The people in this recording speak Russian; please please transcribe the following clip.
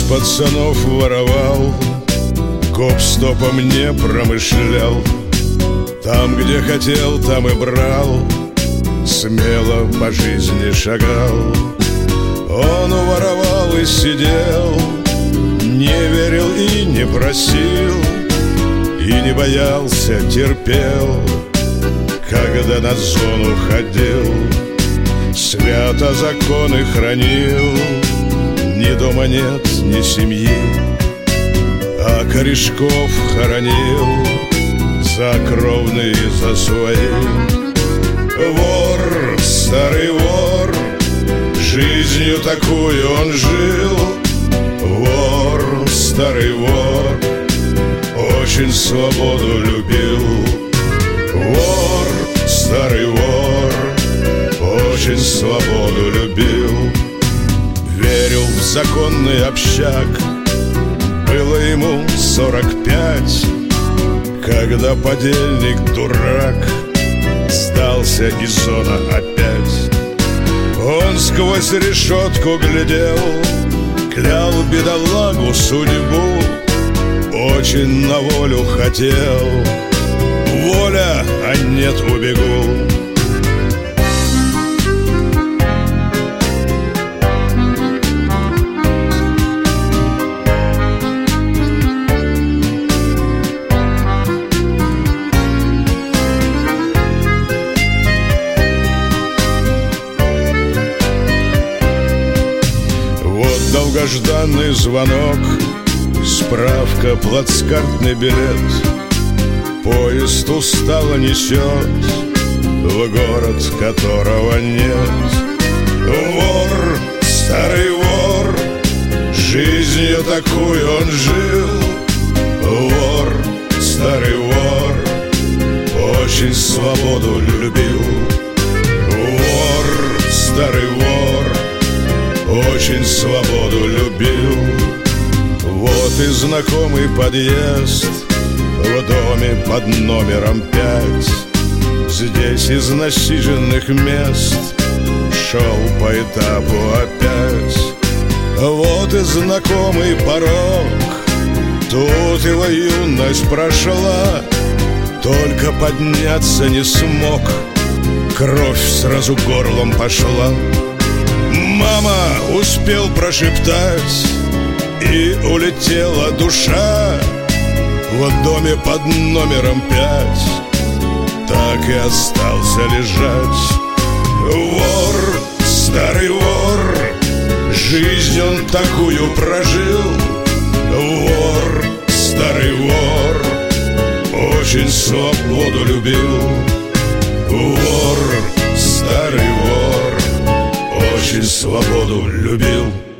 пацанов воровал, гоп-стопом не промышлял. Там, где хотел, там и брал, смело по жизни шагал. Он воровал и сидел, не верил и не просил, и не боялся, терпел, когда на зону ходил. Свято законы хранил, ни дома нет, ни семьи, а корешков хоронил за кровные, за свои. Вор, старый вор, жизнью такую он жил. Вор, старый вор, очень свободу любил. Вор, старый вор, очень свободу любил. Верил в законный общак, было ему 45, когда подельник дурак сдался из зоны опять. Он сквозь решетку глядел, клял бедолагу судьбу, очень на волю хотел. Воля, а нет, убегу. Долгожданный звонок, справка, плацкартный билет. Поезд устало несет в город, которого нет. Вор, старый вор, жизнью такую он жил. Вор, старый вор, очень свободу любил. Вор, старый вор, очень свободу любил. Вот и знакомый подъезд в доме под номером 5. Здесь из насиженных мест шел по этапу опять. Вот и знакомый порог, тут его юность прошла. Только подняться не смог, кровь сразу горлом пошла. Мама, успел прошептать, и улетела душа. В доме под номером 5 так и остался лежать. Вор, старый вор, жизнь он такую прожил. Вор, старый вор, очень свободу любил. Вор, старый вор, очень свободу любил.